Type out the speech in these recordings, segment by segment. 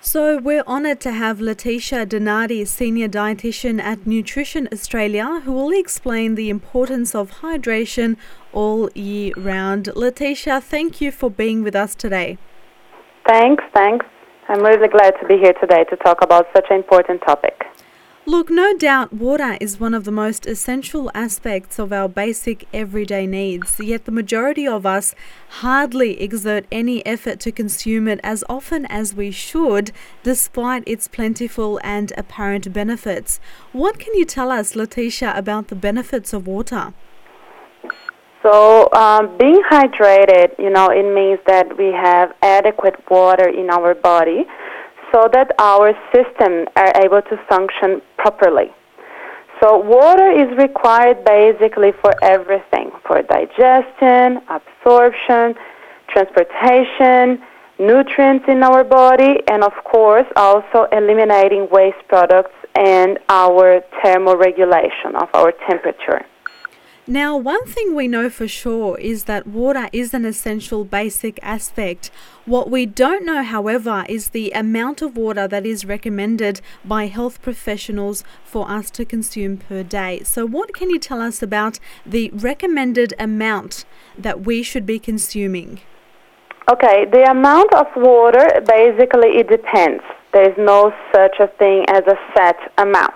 So we're honoured to have Letitia Donati, Senior Dietitian at Nutrition Australia, who will explain the importance of hydration all year round. Letitia, thank you for being with us today. Thanks. I'm really glad to be here today to talk about such an important topic. Look, no doubt water is one of the most essential aspects of our basic everyday needs, yet the majority of us hardly exert any effort to consume it as often as we should, despite its plentiful and apparent benefits. What can you tell us, Letitia, about the benefits of water? So, being hydrated, it means that we have adequate water in our body so that our system are able to function properly. So water is required basically for everything, for digestion, absorption, transportation, nutrients in our body, and of course also eliminating waste products and our thermoregulation of our temperature. Now, one thing we know for sure is that water is an essential basic aspect. What we don't know, however, is the amount of water that is recommended by health professionals for us to consume per day. So what can you tell us about the recommended amount that we should be consuming? Okay, the amount of water, basically it depends. There is no such a thing as a set amount.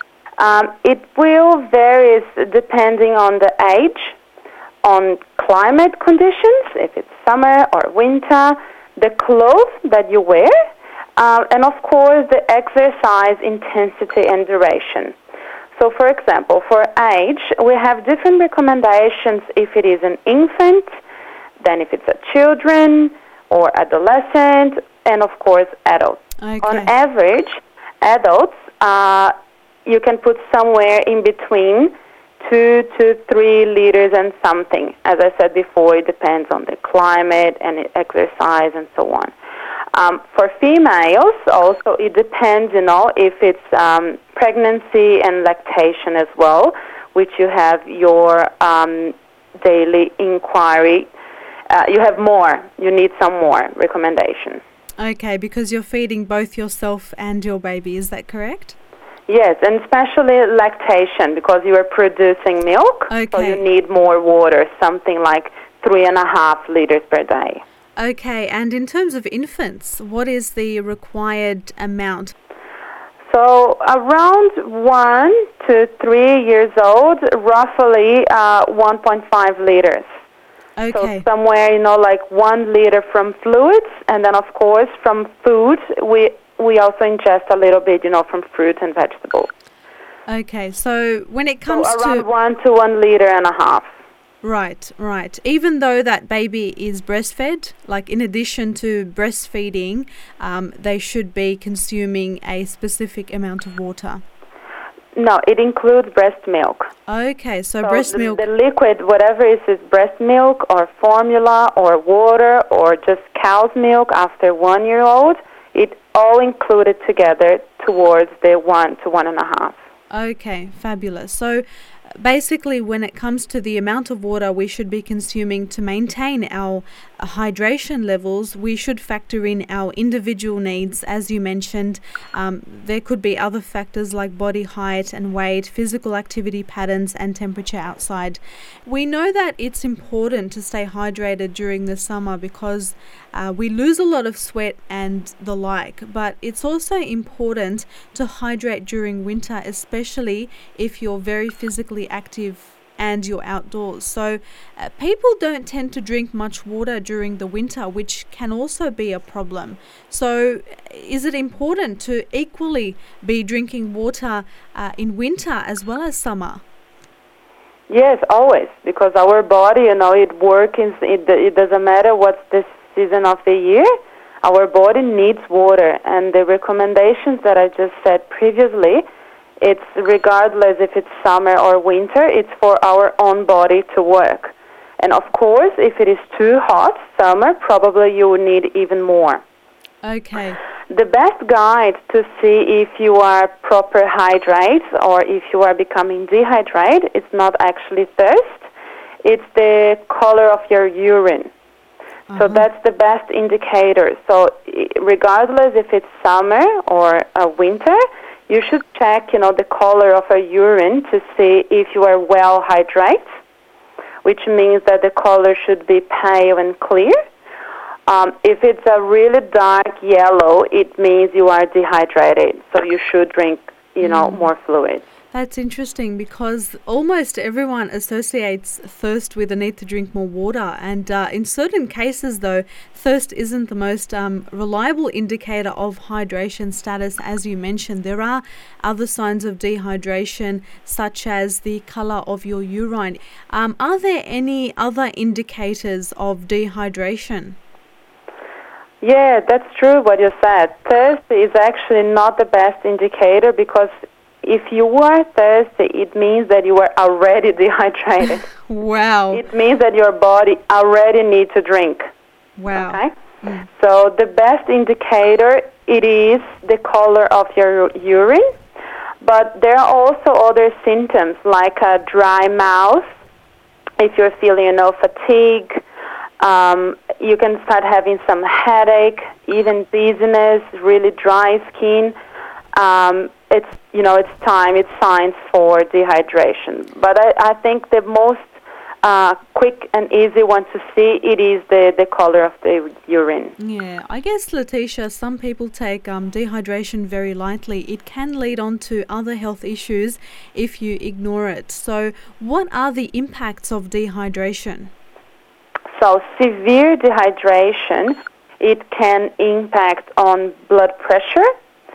It will vary depending on the age, on climate conditions, if it's summer or winter, the clothes that you wear, and of course the exercise intensity and duration. So for example, for age, we have different recommendations if it is an infant, then if it's a children or adolescent, and of course adults. Okay. On average, adults you can put somewhere in between 2 to 3 liters and something. As I said before, it depends on the climate and exercise and so on. For females, also, it depends, if it's pregnancy and lactation as well, which you have your daily inquiry. You have more. You need some more recommendations. Okay, because you're feeding both yourself and your baby, is that correct? Yes, and especially lactation, because you are producing milk, Okay. so you need more water, something like 3.5 liters per day. Okay, and in terms of infants, what is the required amount? So around 1 to 3 years old, roughly 1.5 liters. Okay. So somewhere, like 1 liter from fluids, and then of course from food, we also ingest a little bit, from fruit and vegetables. Okay, so when it comes around 1 to 1 liter and a half. Right. Even though that baby is breastfed, like in addition to breastfeeding, they should be consuming a specific amount of water. No, it includes breast milk. Okay, so breast milk. The liquid, whatever is breast milk or formula or water or just cow's milk after 1 year old, it all included together towards the 1 to 1.5. Okay, fabulous. So basically, when it comes to the amount of water we should be consuming to maintain our hydration levels, we should factor in our individual needs. As you mentioned, there could be other factors like body height and weight, physical activity patterns, and temperature outside. We know that it's important to stay hydrated during the summer because we lose a lot of sweat and the like, but it's also important to hydrate during winter, especially if you're very physically active and you're outdoors. So people don't tend to drink much water during the winter, which can also be a problem. So is it important to equally be drinking water in winter as well as summer? Yes, always, because our body, it works, it doesn't matter what's the season of the year, our body needs water, and the recommendations that I just said previously, it's regardless if it's summer or winter, it's for our own body to work. And of course, if it is too hot, summer, probably you will need even more. Okay. The best guide to see if you are proper hydrate or if you are becoming dehydrated, it's not actually thirst, it's the color of your urine. So that's the best indicator. So regardless if it's summer or winter, you should check, the color of a urine to see if you are well hydrated, which means that the color should be pale and clear. If it's a really dark yellow, it means you are dehydrated. So you should drink, more fluids. That's interesting because almost everyone associates thirst with the need to drink more water. And in certain cases, though, thirst isn't the most reliable indicator of hydration status. As you mentioned, there are other signs of dehydration, such as the color of your urine. Are there any other indicators of dehydration? Yeah, that's true what you said. Thirst is actually not the best indicator because if you are thirsty, it means that you are already dehydrated. Wow. It means that your body already needs to drink. Wow. Okay? So the best indicator, it is the color of your urine. But there are also other symptoms like a dry mouth. If you're feeling, fatigue, you can start having some headache, even dizziness, really dry skin. It's signs for dehydration. But I think the most quick and easy one to see, it is the color of the urine. Yeah, I guess, Letitia, some people take dehydration very lightly. It can lead on to other health issues if you ignore it. So what are the impacts of dehydration? So severe dehydration, it can impact on blood pressure,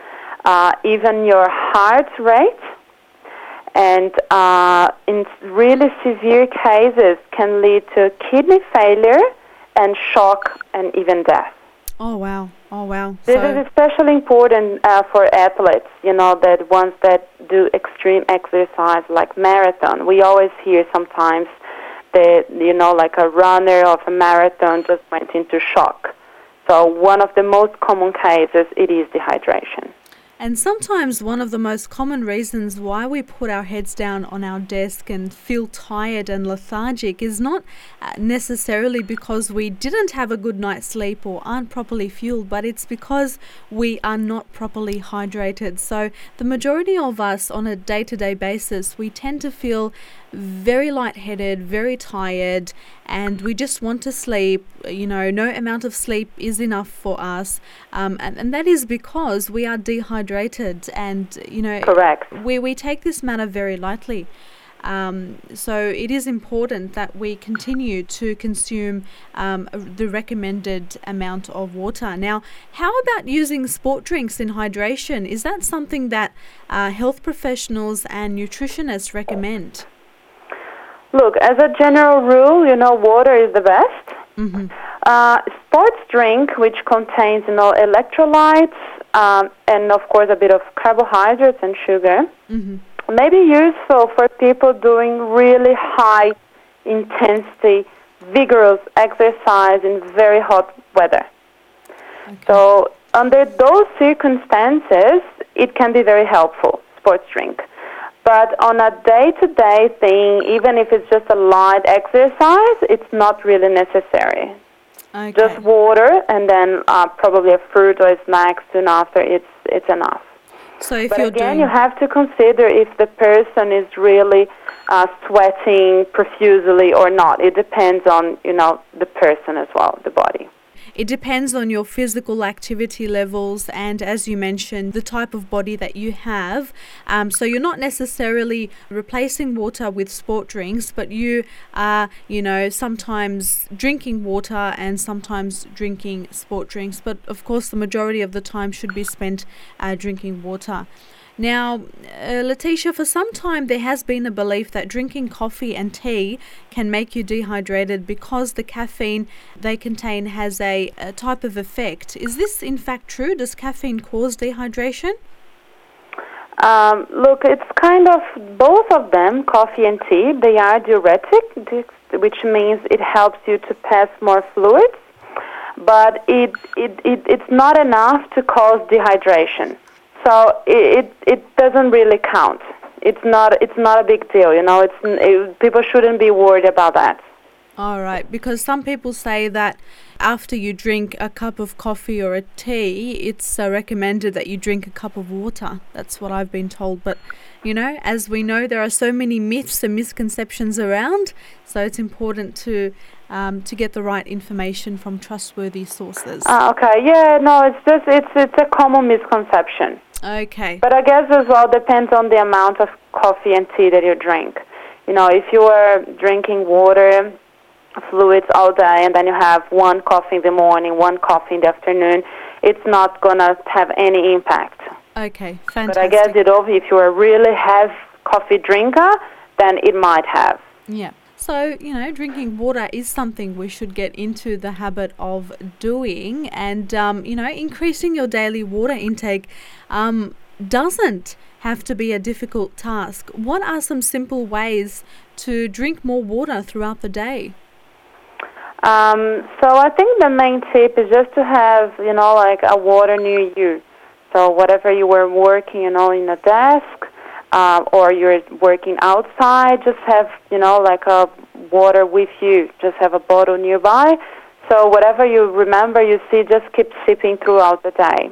even your heart rate, and in really severe cases can lead to kidney failure and shock and even death. Oh, wow. This is especially important for athletes, that ones that do extreme exercise like marathon. We always hear sometimes that, like a runner of a marathon just went into shock. So one of the most common cases, it is dehydration. And sometimes one of the most common reasons why we put our heads down on our desk and feel tired and lethargic is not necessarily because we didn't have a good night's sleep or aren't properly fueled, but it's because we are not properly hydrated. So the majority of us on a day-to-day basis, we tend to feel very lightheaded, very tired, and we just want to sleep. No amount of sleep is enough for us, and that is because we are dehydrated, and Correct. We take this matter very lightly. So it is important that we continue to consume the recommended amount of water. Now, how about using sport drinks in hydration? Is that something that health professionals and nutritionists recommend? Look, as a general rule, water is the best. Mm-hmm. Sports drink, which contains, electrolytes and, of course, a bit of carbohydrates and sugar, may be useful for people doing really high intensity, vigorous exercise in very hot weather. Okay. So under those circumstances, it can be very helpful, sports drink. But on a day-to-day thing, even if it's just a light exercise, it's not really necessary. Okay. Just water and then probably a fruit or a snack soon after, it's enough. So if but you're again, doing... you have to consider if the person is really sweating profusely or not. It depends on, the person as well, the body. It depends on your physical activity levels and, as you mentioned, the type of body that you have. So you're not necessarily replacing water with sport drinks, but you are, sometimes drinking water and sometimes drinking sport drinks. But, of course, the majority of the time should be spent drinking water. Now, Letitia, for some time there has been a belief that drinking coffee and tea can make you dehydrated because the caffeine they contain has a type of effect. Is this in fact true? Does caffeine cause dehydration? Look, it's kind of both of them, coffee and tea. They are diuretic, which means it helps you to pass more fluids, but it's not enough to cause dehydration. So it doesn't really count. It's not a big deal, people shouldn't be worried about that. All right, because some people say that after you drink a cup of coffee or a tea, it's recommended that you drink a cup of water. That's what I've been told. But, as we know, there are so many myths and misconceptions around, so it's important to get the right information from trustworthy sources. Okay, yeah, no, it's a common misconception. Okay. But I guess as well depends on the amount of coffee and tea that you drink. If you are drinking water, fluids all day, and then you have one coffee in the morning, one coffee in the afternoon, it's not going to have any impact. Okay, fantastic. But I guess if you are a really heavy coffee drinker, then it might have. Yeah. So, drinking water is something we should get into the habit of doing, and, increasing your daily water intake doesn't have to be a difficult task. What are some simple ways to drink more water throughout the day? So I think the main tip is just to have, like a water near you. So whatever you were working, in a desk, or you're working outside, just have, like a water with you. Just have a bottle nearby. So whatever you remember, you see, just keep sipping throughout the day.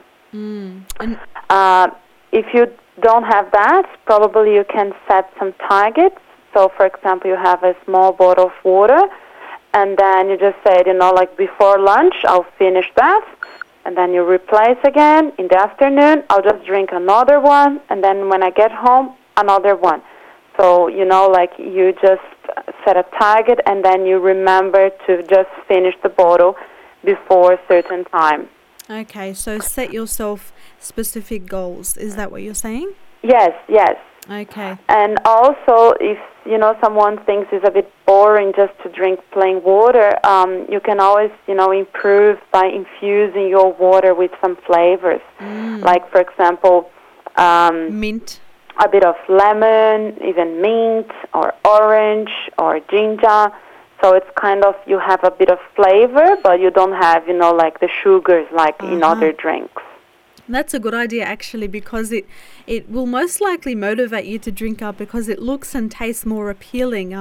If you don't have that, probably you can set some targets. So, for example, you have a small bottle of water, and then you just say, like before lunch, I'll finish that, and then you replace again. In the afternoon, I'll just drink another one, and then when I get home, another one. So, like you just set a target, and then you remember to just finish the bottle before a certain time. Okay, so set yourself specific goals. Is that what you're saying? Yes. Okay. And also, if, someone thinks it's a bit boring just to drink plain water, you can always, improve by infusing your water with some flavors. Like, for example, mint. A bit of lemon, even mint, or orange, or ginger. So it's kind of, you have a bit of flavor, but you don't have, like the sugars like in other drinks. That's a good idea, actually, because it will most likely motivate you to drink up because it looks and tastes more appealing.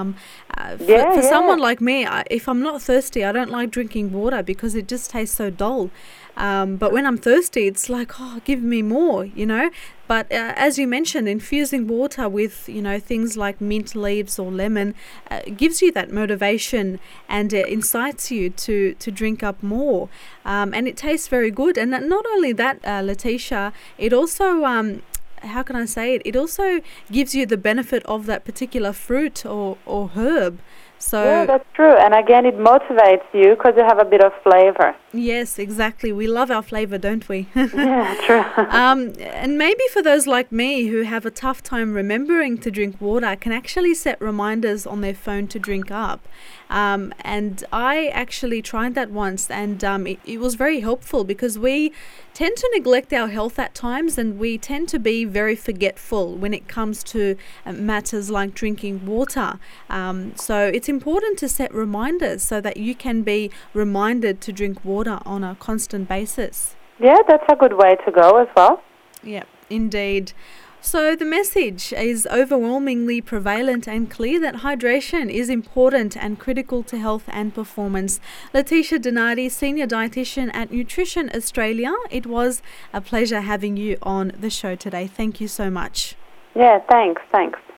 For someone like me, if I'm not thirsty, I don't like drinking water because it just tastes so dull. But when I'm thirsty, it's like, give me more, But as you mentioned, infusing water with, things like mint leaves or lemon gives you that motivation and incites you to drink up more. And it tastes very good. And not only that, Letitia, it also, how can I say it? It also gives you the benefit of that particular fruit or herb. So, yeah, that's true. And again, it motivates you because you have a bit of flavor. Yes, exactly. We love our flavor, don't we? Yeah, true. And maybe for those like me who have a tough time remembering to drink water, can actually set reminders on their phone to drink up. And I actually tried that once, and it was very helpful because we tend to neglect our health at times, and we tend to be very forgetful when it comes to matters like drinking water. So it's important to set reminders so that you can be reminded to drink water on a constant basis. Yeah, that's a good way to go as well. Yeah, indeed. So the message is overwhelmingly prevalent and clear that hydration is important and critical to health and performance. Letitia Donati, Senior Dietitian at Nutrition Australia. It was a pleasure having you on the show today. Thank you so much. Yeah, thanks.